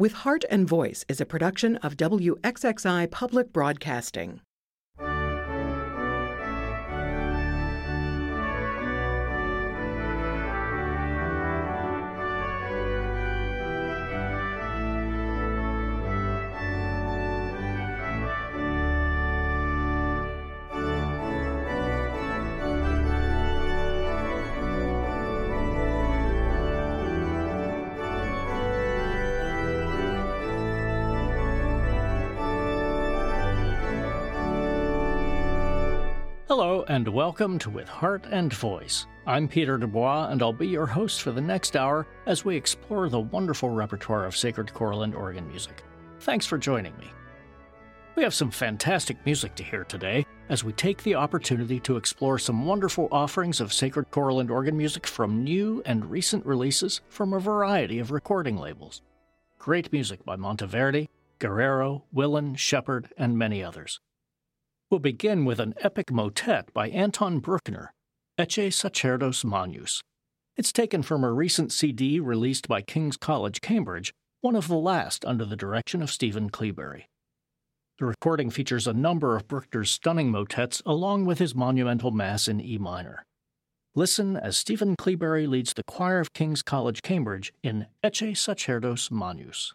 With Heart and Voice is a production of WXXI Public Broadcasting. Hello and welcome to With Heart and Voice. I'm Peter Dubois and I'll be your host for the next hour as we explore the wonderful repertoire of sacred choral and organ music. Thanks for joining me. We have some fantastic music to hear today as we take the opportunity to explore some wonderful offerings of sacred choral and organ music from new and recent releases from a variety of recording labels. Great music by Monteverdi, Guerrero, Willan, Shepard, and many others. We'll begin with an epic motet by Anton Bruckner, Ecce Sacerdos Magnus. It's taken from a recent CD released by King's College, Cambridge, one of the last under the direction of Stephen Kleeberry. The recording features a number of Bruckner's stunning motets along with his monumental Mass in E minor. Listen as Stephen Kleeberry leads the choir of King's College, Cambridge in Ecce Sacerdos Magnus.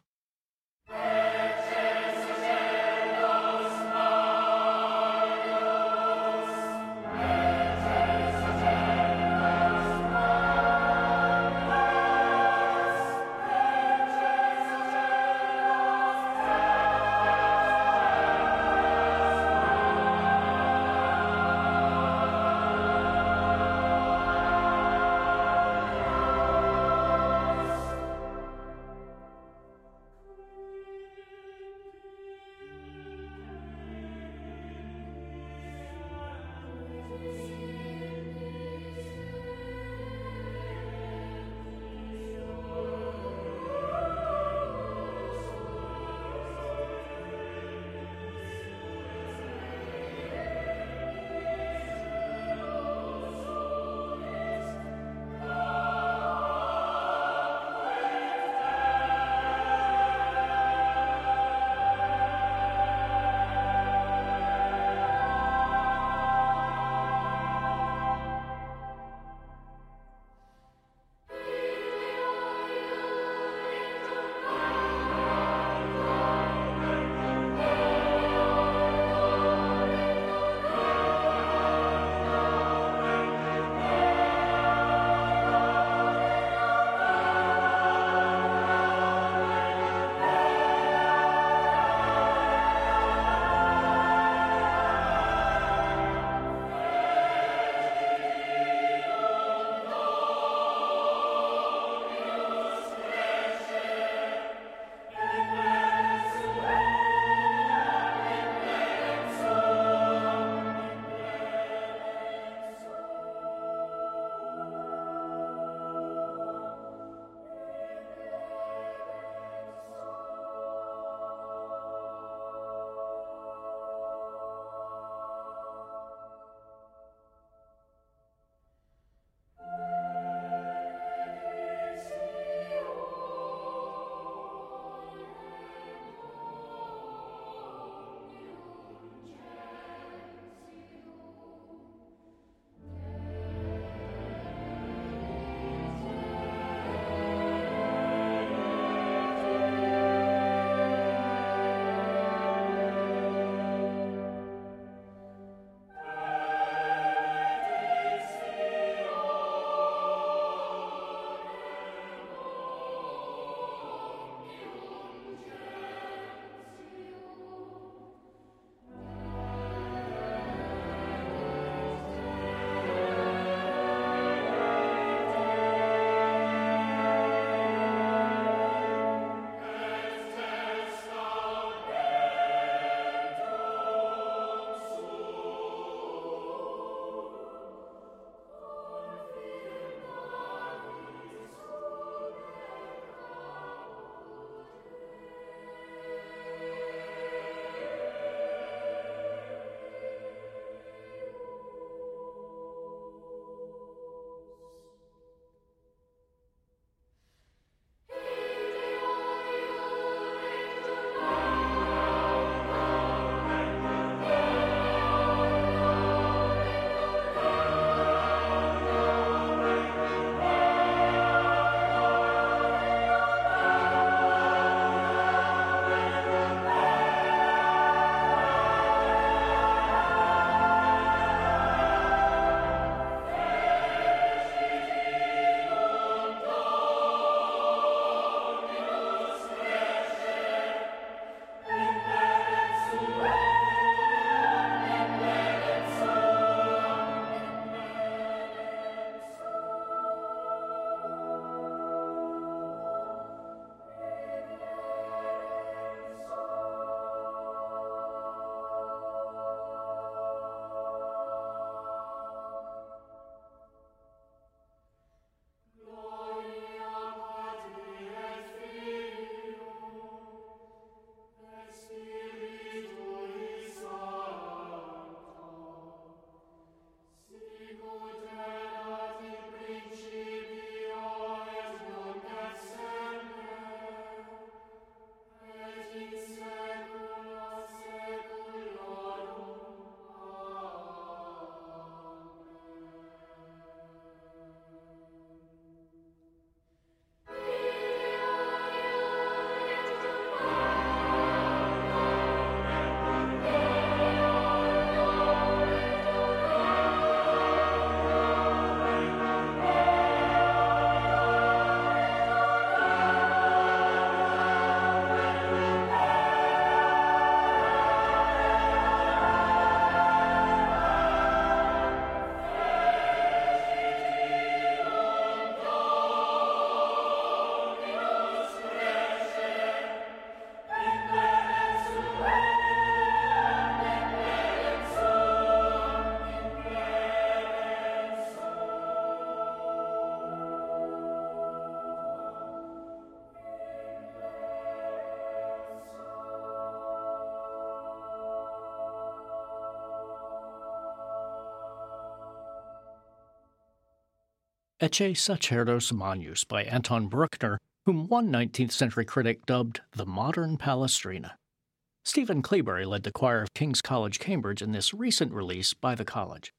Ecce Sacerdos Magnus by Anton Bruckner, whom one 19th century critic dubbed the modern Palestrina. Stephen Cleabury led the choir of King's College, Cambridge in this recent release by the college.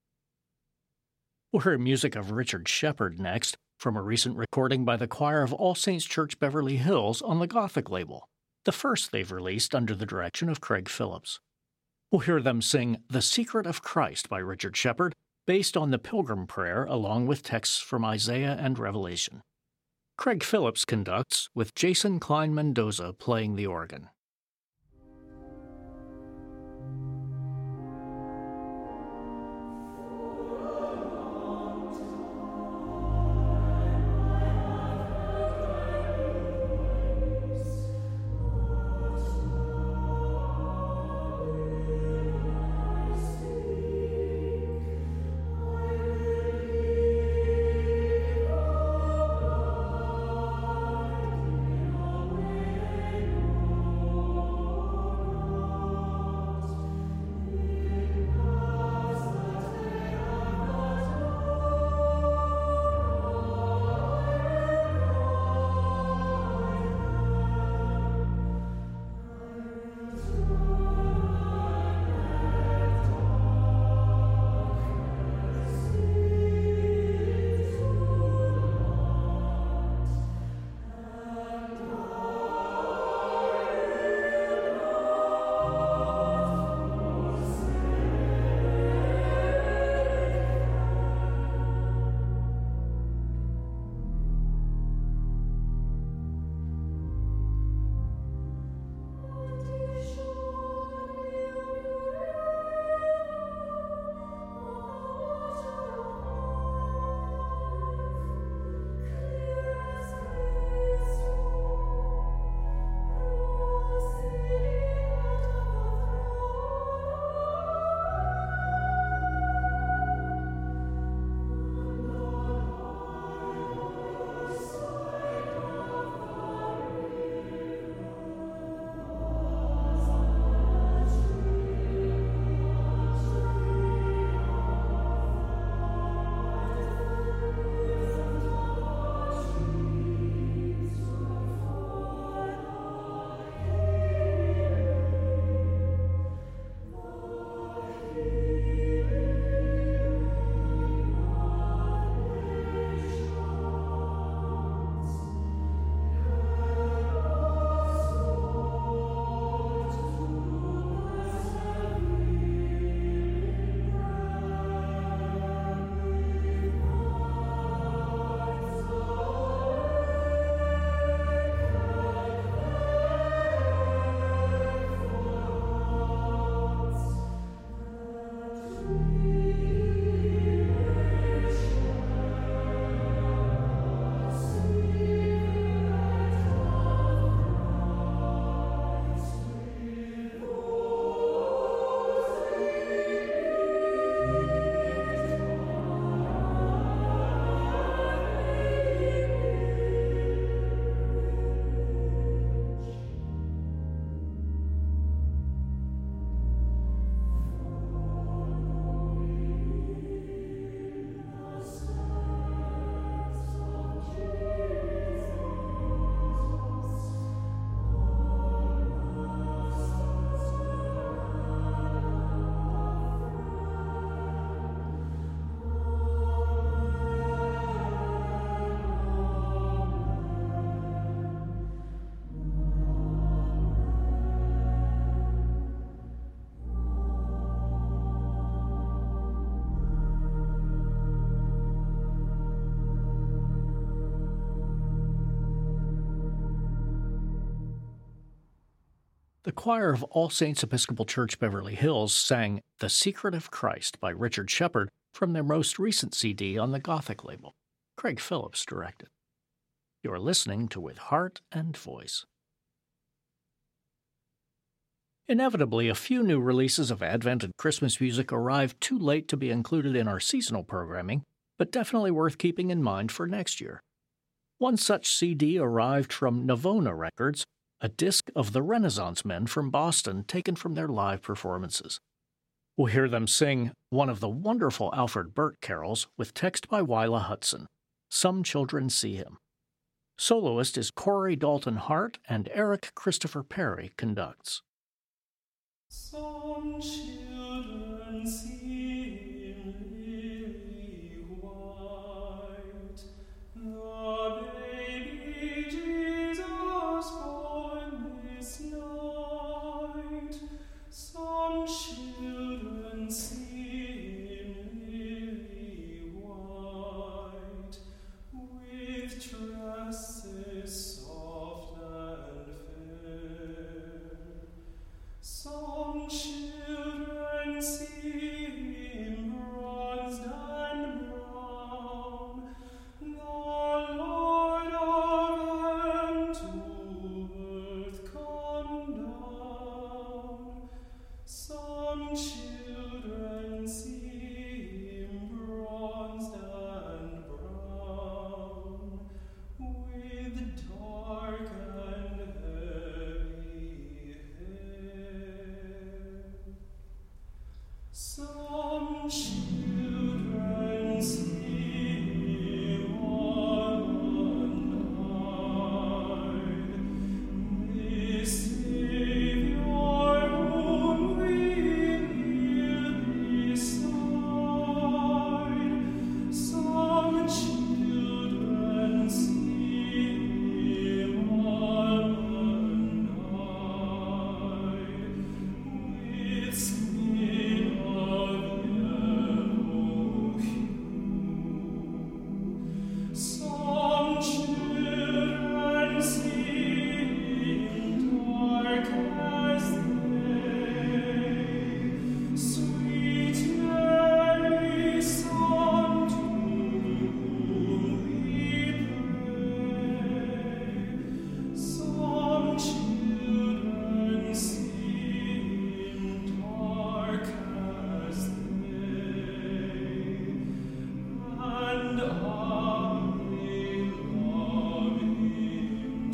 We'll hear music of Richard Shepard next, from a recent recording by the choir of All Saints Church Beverly Hills on the Gothic label, the first they've released under the direction of Craig Phillips. We'll hear them sing The Secret of Christ by Richard Shepard, based on the Pilgrim Prayer along with texts from Isaiah and Revelation. Craig Phillips conducts, with Jason Klein Mendoza playing the organ. The choir of All Saints Episcopal Church Beverly Hills sang The Secret of Christ by Richard Shepard from their most recent CD on the Gothic label. Craig Phillips directed. You're listening to With Heart and Voice. Inevitably, a few new releases of Advent and Christmas music arrived too late to be included in our seasonal programming, but definitely worth keeping in mind for next year. One such CD arrived from Navona Records, a disc of the Renaissance Men from Boston taken from their live performances. We'll hear them sing one of the wonderful Alfred Burt carols with text by Wyla Hudson, Some Children See Him. Soloist is Corey Dalton Hart, and Eric Christopher Perry conducts. Some children see him lily white, the baby Jesus born this night. Some children see him lily white, with tresses soft and fair. Some children see him bronzed and brown, the Lord of heaven to earth come down. Some children see him bronzed and brown, with dark and heavy hair. Some children see him one night, this Savior whom we kneel beside. Some children see him one night, with skin of yellow hue. Some children see him dark as day, sweet Mary, some to whom we pray. Some children see him dark as day, and I love him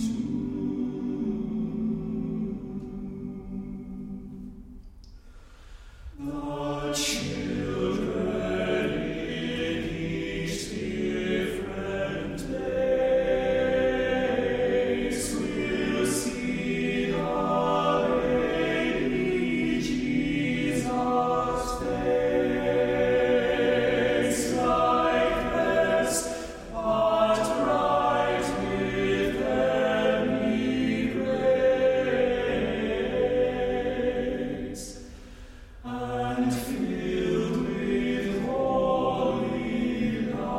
too. The children in each different place will see the baby Jesus' face, lifeless but bright with heavenly grace, and filled with holy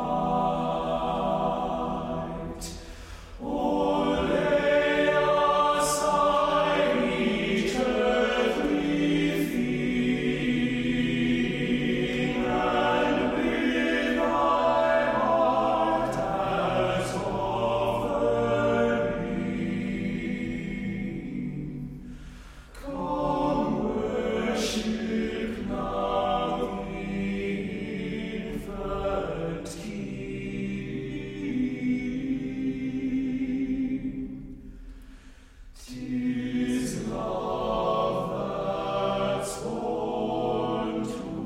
light. Oh, lay aside each earthly thing, and with thy heart as offering, come worship now the infant King. 'Tis love that's born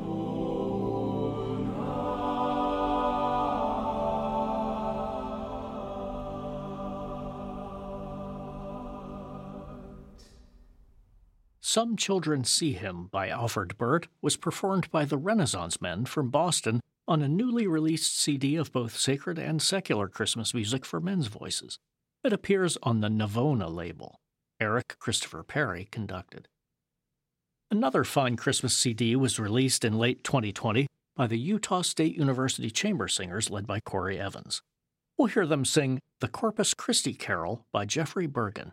tonight. Some Children See Him by Alfred Burt was performed by the Renaissance Men from Boston on a newly released CD of both sacred and secular Christmas music for men's voices. It appears on the Navona label. Eric Christopher Perry conducted. Another fine Christmas CD was released in late 2020 by the Utah State University Chamber Singers led by Corey Evans. We'll hear them sing The Corpus Christi Carol by Jeffrey Bergen.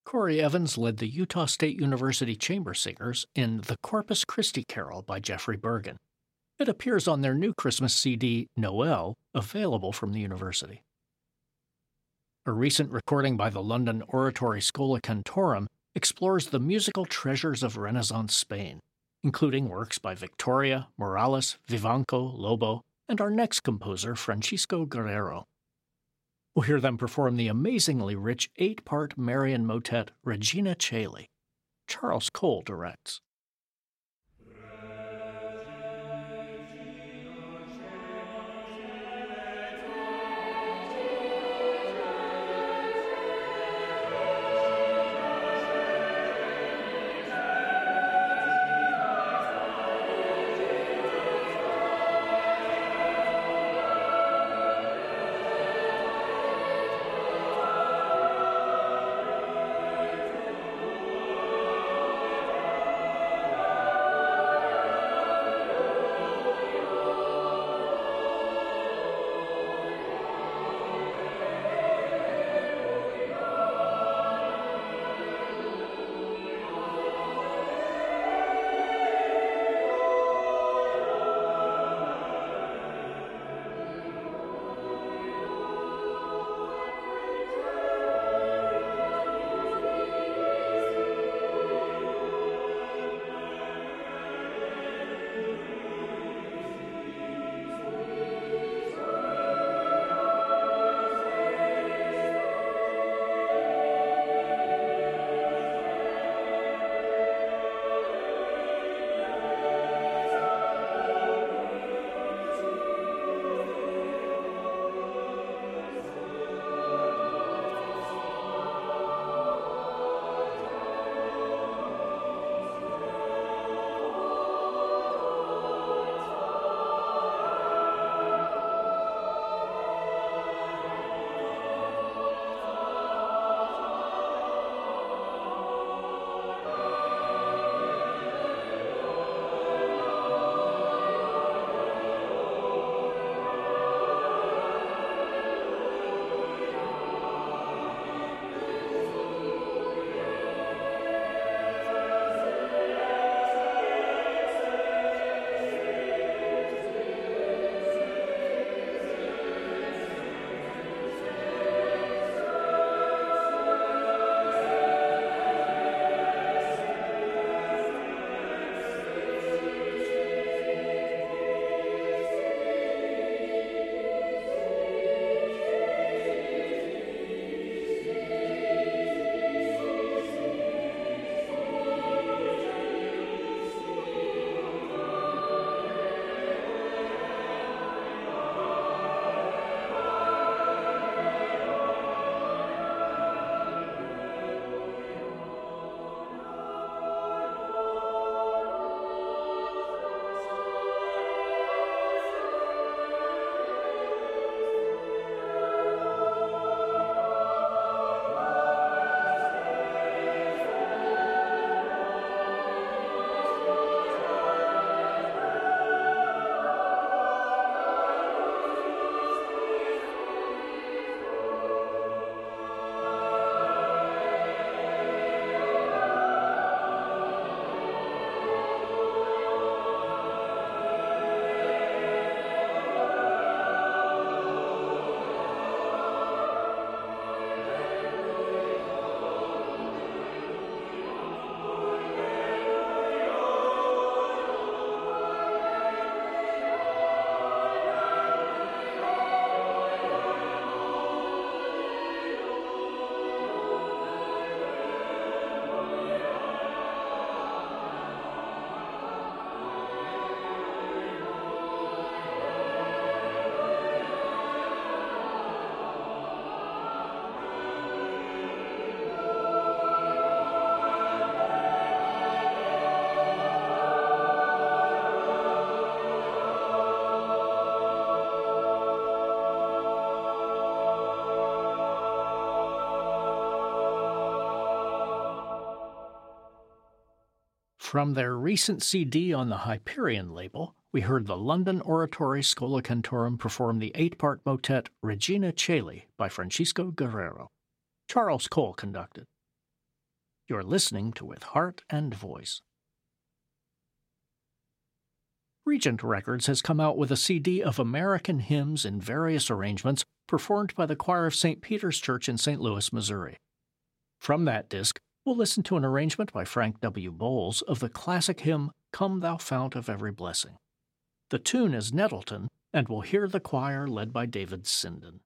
Corey Evans led the Utah State University Chamber Singers in The Corpus Christi Carol by Jeffrey Bergen. It appears on their new Christmas CD, Noel, available from the university. A recent recording by the London Oratory Schola Cantorum explores the musical treasures of Renaissance Spain, including works by Victoria, Morales, Vivanco, Lobo, and our next composer, Francisco Guerrero. We'll hear them perform the amazingly rich 8-part Marian motet Regina Caeli. Charles Cole directs. From their recent CD on the Hyperion label, we heard the London Oratory Schola Cantorum perform the 8-part motet Regina Caeli by Francisco Guerrero. Charles Cole conducted. You're listening to With Heart and Voice. Regent Records has come out with a CD of American hymns in various arrangements performed by the choir of St. Peter's Church in St. Louis, Missouri. From that disc, we'll listen to an arrangement by Frank W. Bowles of the classic hymn, Come Thou Fount of Every Blessing. The tune is Nettleton, and we'll hear the choir led by David Sinden.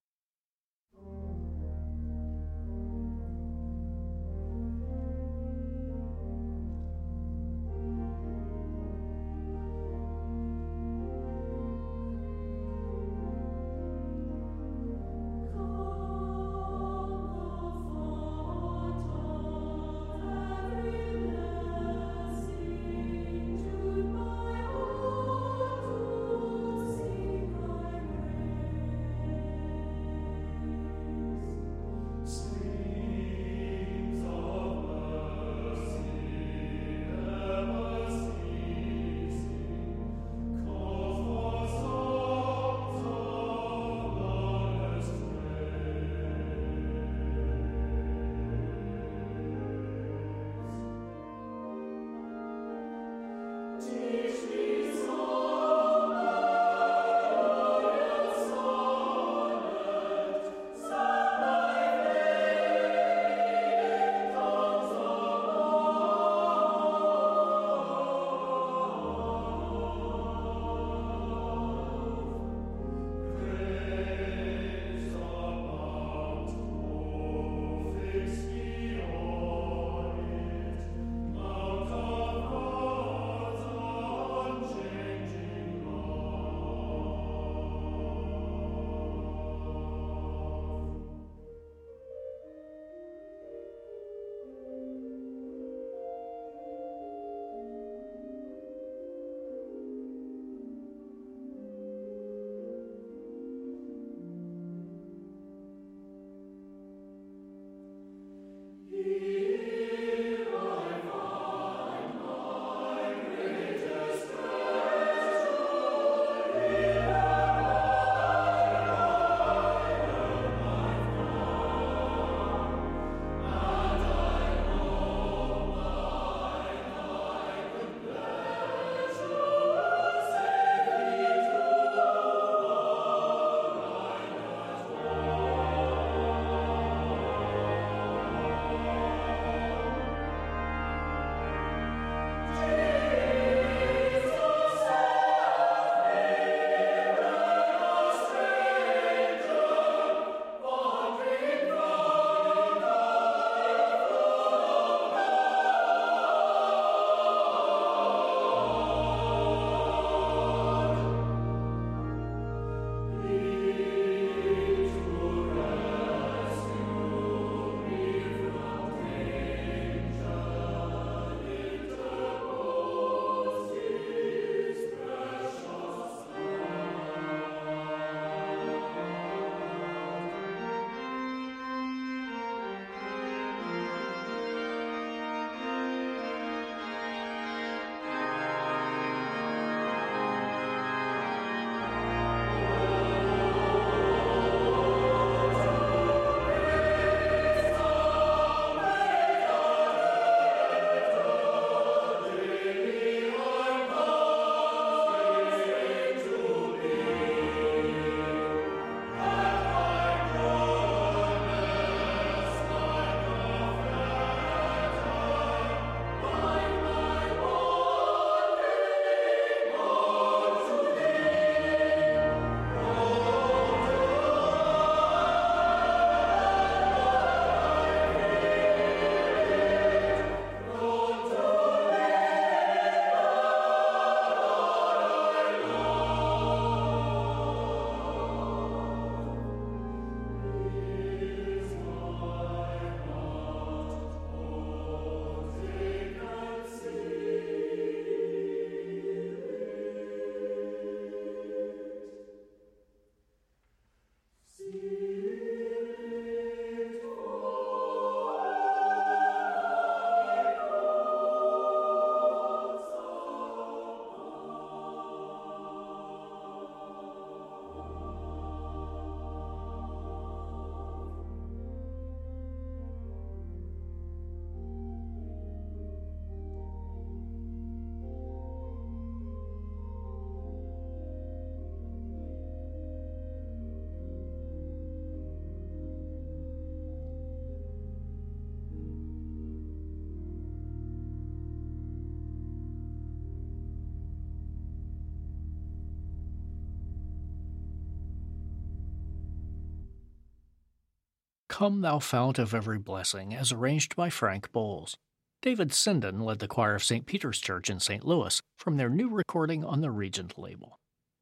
Come Thou Fount of Every Blessing, as arranged by Frank Bowles. David Sinden led the choir of St. Peter's Church in St. Louis from their new recording on the Regent label.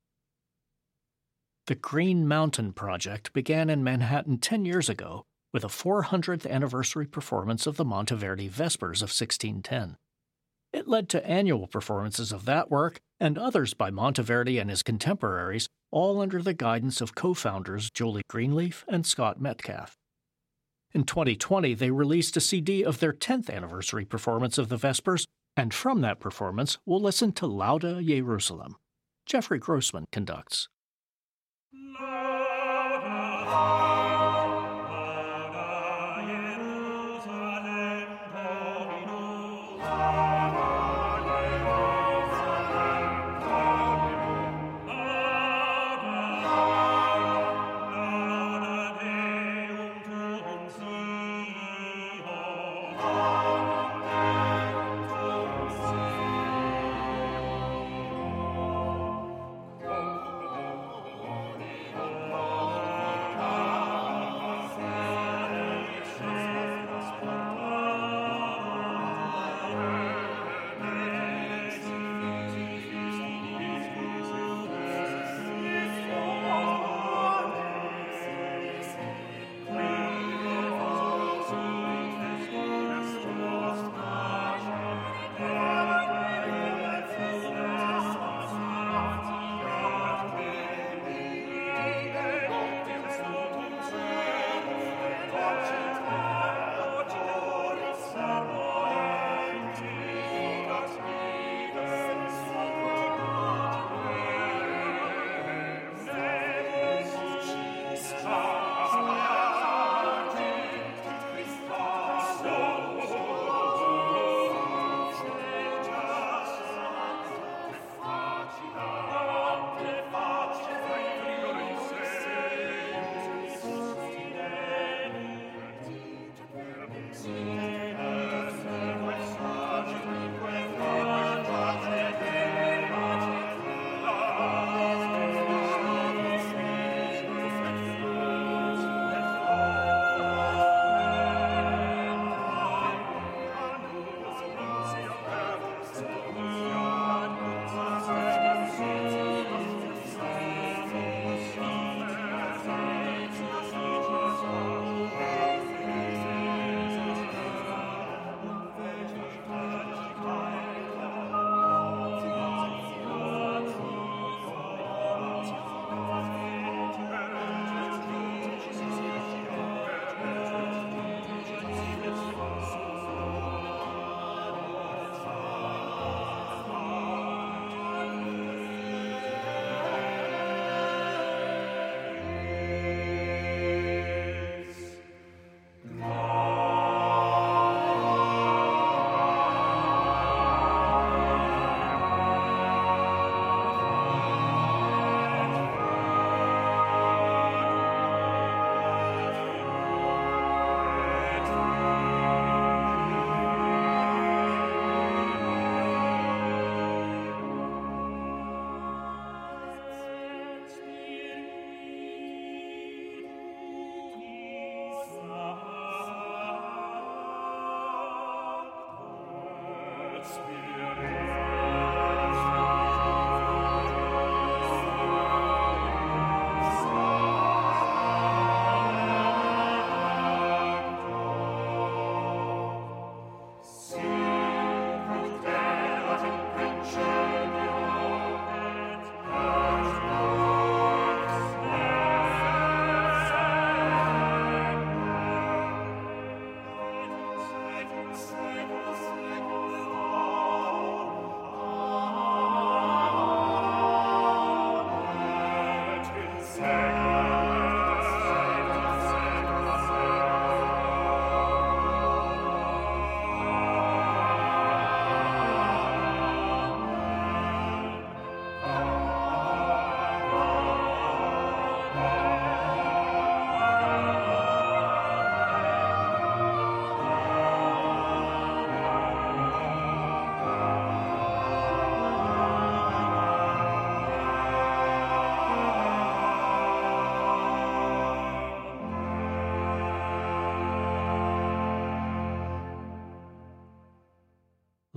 The Green Mountain Project began in Manhattan 10 years ago with a 400th anniversary performance of the Monteverdi Vespers of 1610. It led to annual performances of that work and others by Monteverdi and his contemporaries, all under the guidance of co-founders Julie Greenleaf and Scott Metcalf. In 2020, they released a CD of their 10th anniversary performance of the Vespers, and from that performance, we'll listen to Lauda Jerusalem. Jeffrey Grossman conducts.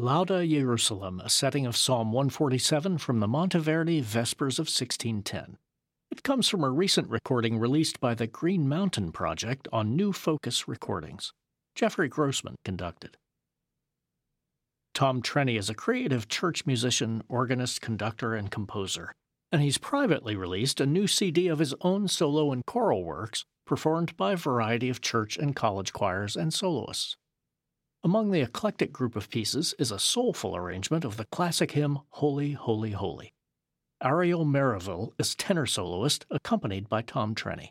Lauda Jerusalem, a setting of Psalm 147 from the Monteverdi Vespers of 1610. It comes from a recent recording released by the Green Mountain Project on New Focus Recordings. Jeffrey Grossman conducted. Tom Trenny is a creative church musician, organist, conductor, and composer, and he's privately released a new CD of his own solo and choral works performed by a variety of church and college choirs and soloists. Among the eclectic group of pieces is a soulful arrangement of the classic hymn Holy, Holy, Holy. Ariel Meriville is tenor soloist, accompanied by Tom Trenny.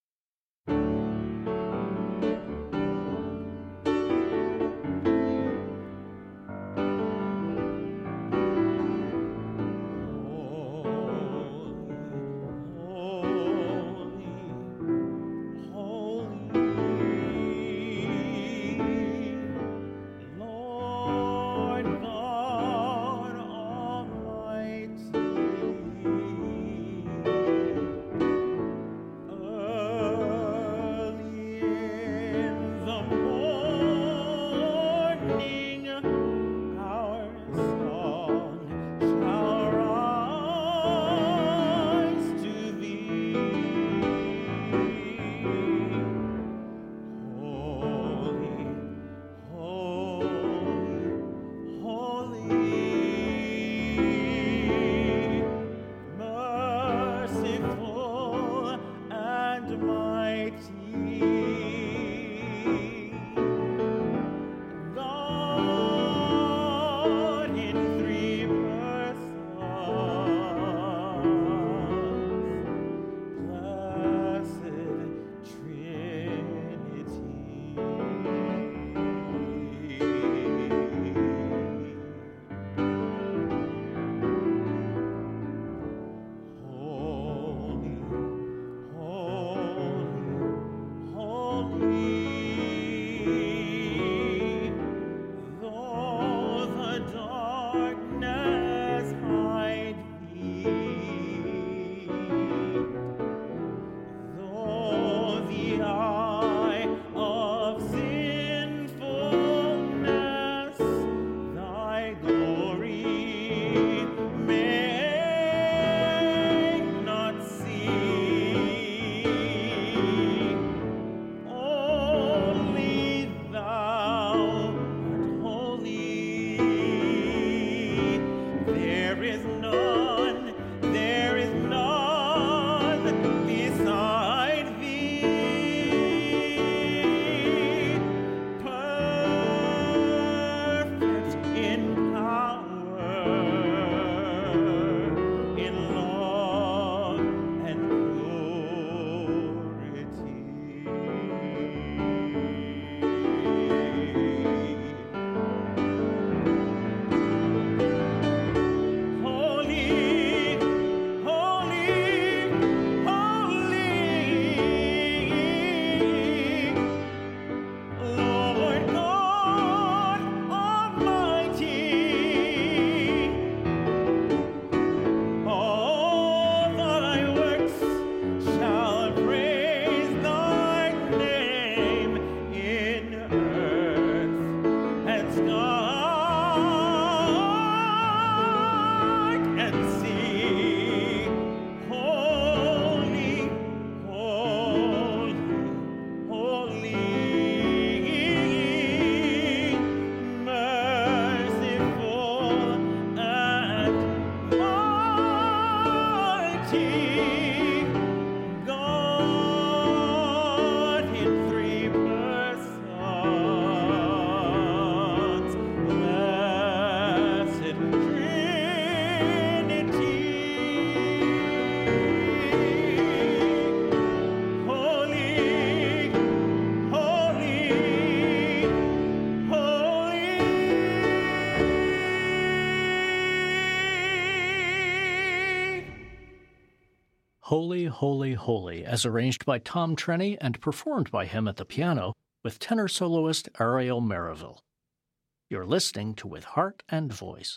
Holy, Holy, Holy, as arranged by Tom Trenny and performed by him at the piano with tenor soloist Ariel Meriville. You're listening to With Heart and Voice.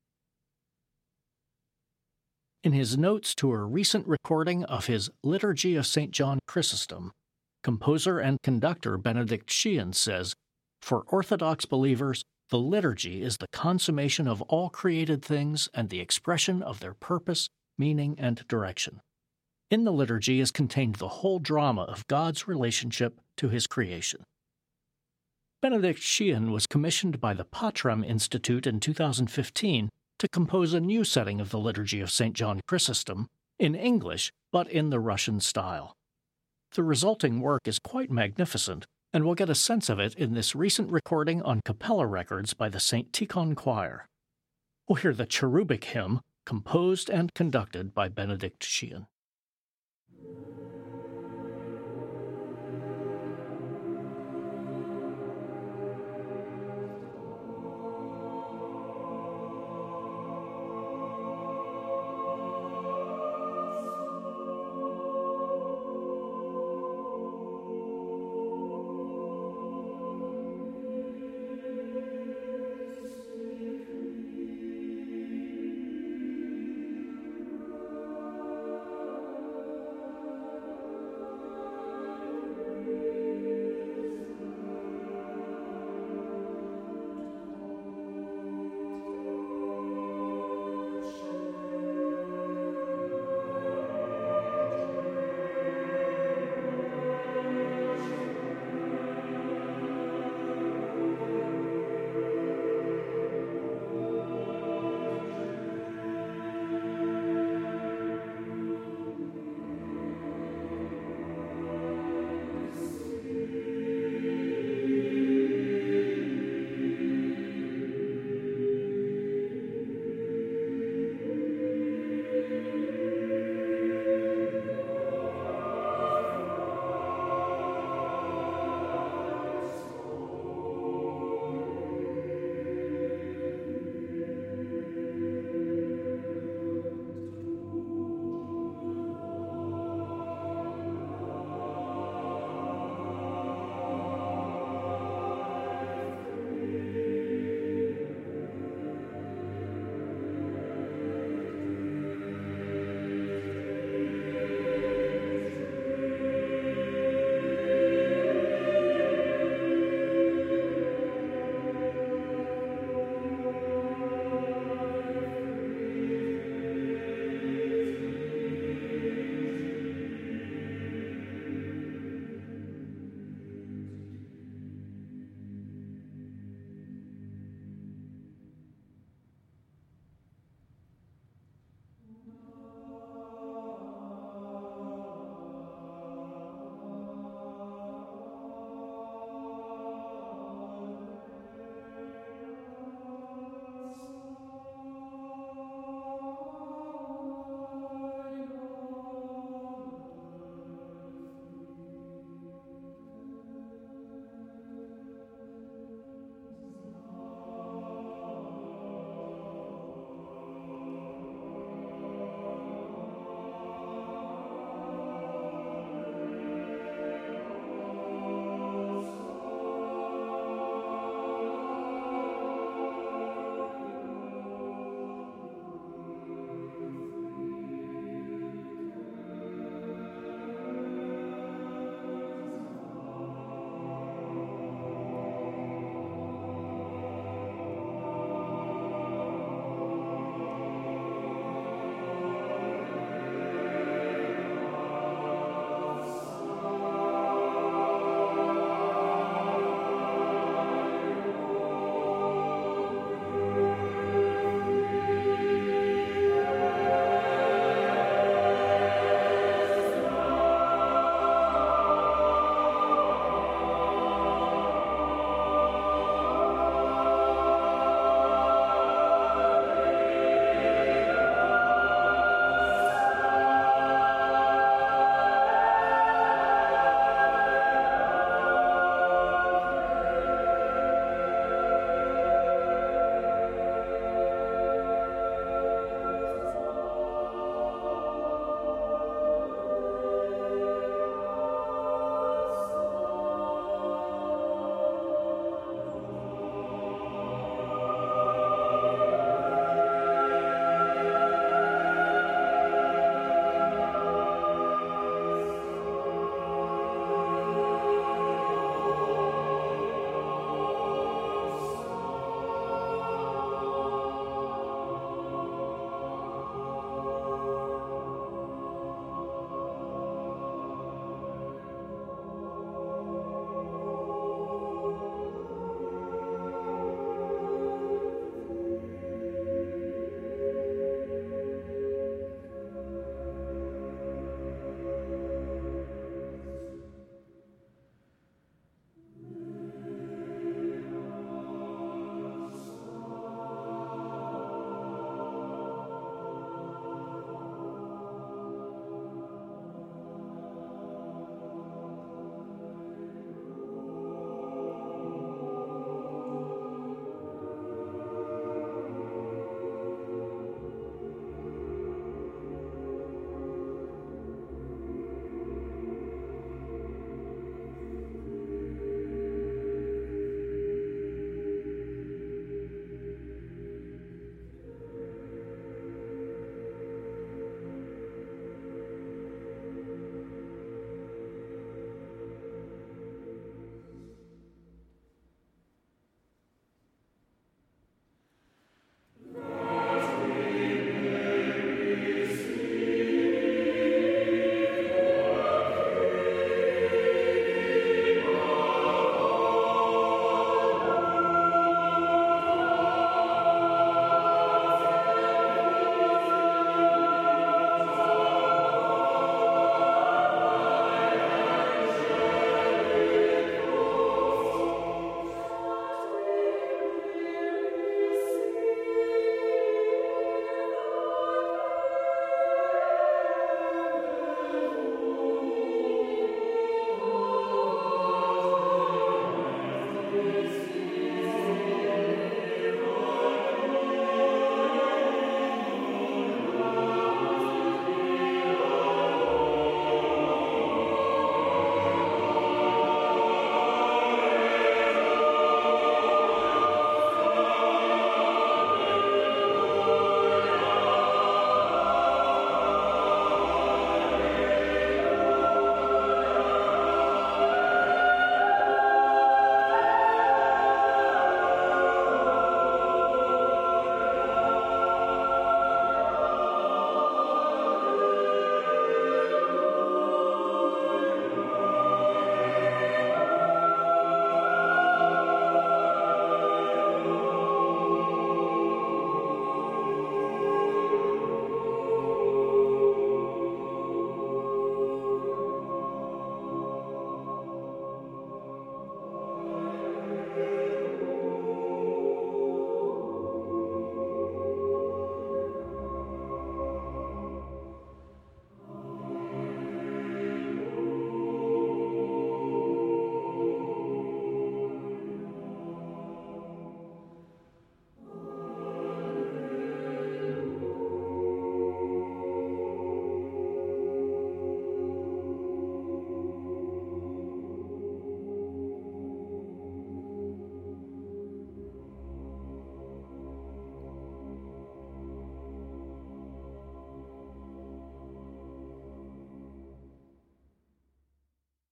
In his notes to a recent recording of his Liturgy of St. John Chrysostom, composer and conductor Benedict Sheehan says, "For Orthodox believers, The liturgy is the consummation of all created things and the expression of their purpose, meaning, and direction. In the liturgy is contained the whole drama of God's relationship to His creation. Benedict Sheehan was commissioned by the Patram Institute in 2015 to compose a new setting of the Liturgy of St. John Chrysostom, in English, but in the Russian style. The resulting work is quite magnificent, and we'll get a sense of it in this recent recording on Capella Records by the St. Tikhon Choir. We'll hear the cherubic hymn, composed and conducted by Benedict Sheehan.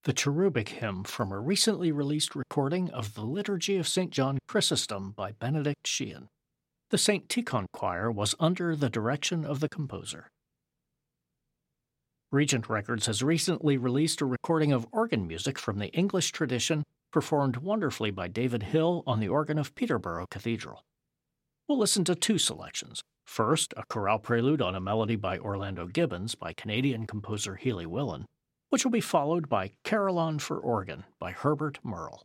the cherubic hymn from a recently released recording of the Liturgy of St. John Chrysostom by Benedict Sheehan. The St. Tikhon Choir was under the direction of the composer. Regent Records has recently released a recording of organ music from the English tradition, performed wonderfully by David Hill on the organ of Peterborough Cathedral. We'll listen to two selections. First, a chorale prelude on a melody by Orlando Gibbons by Canadian composer Healy Willan, which will be followed by Carillon for Organ by Herbert Merle.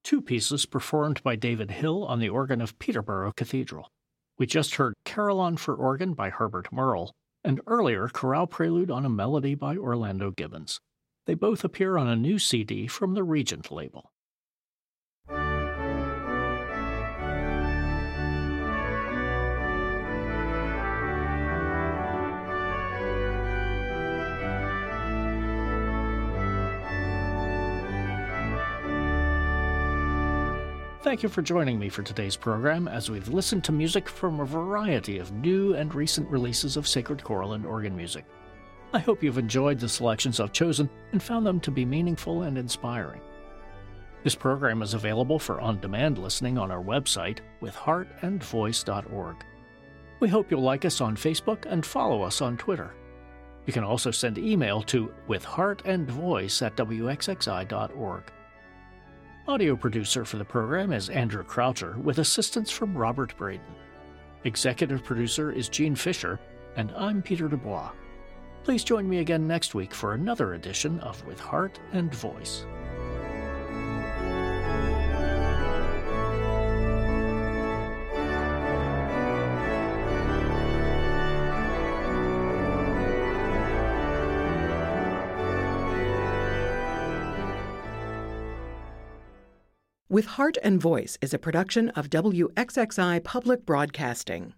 two pieces performed by David Hill on the organ of Peterborough Cathedral. We just heard Carillon for Organ by Herbert Merle, and earlier Chorale Prelude on a Melody by Orlando Gibbons. They both appear on a new CD from the Regent label. Thank you for joining me for today's program as we've listened to music from a variety of new and recent releases of sacred choral and organ music. I hope you've enjoyed the selections I've chosen and found them to be meaningful and inspiring. This program is available for on-demand listening on our website, withheartandvoice.org. We hope you'll like us on Facebook and follow us on Twitter. You can also send email to withheartandvoice@wxxi.org. Audio producer for the program is Andrew Croucher, with assistance from Robert Braden. Executive producer is Gene Fisher, and I'm Peter Dubois. Please join me again next week for another edition of With Heart and Voice. With Heart and Voice is a production of WXXI Public Broadcasting.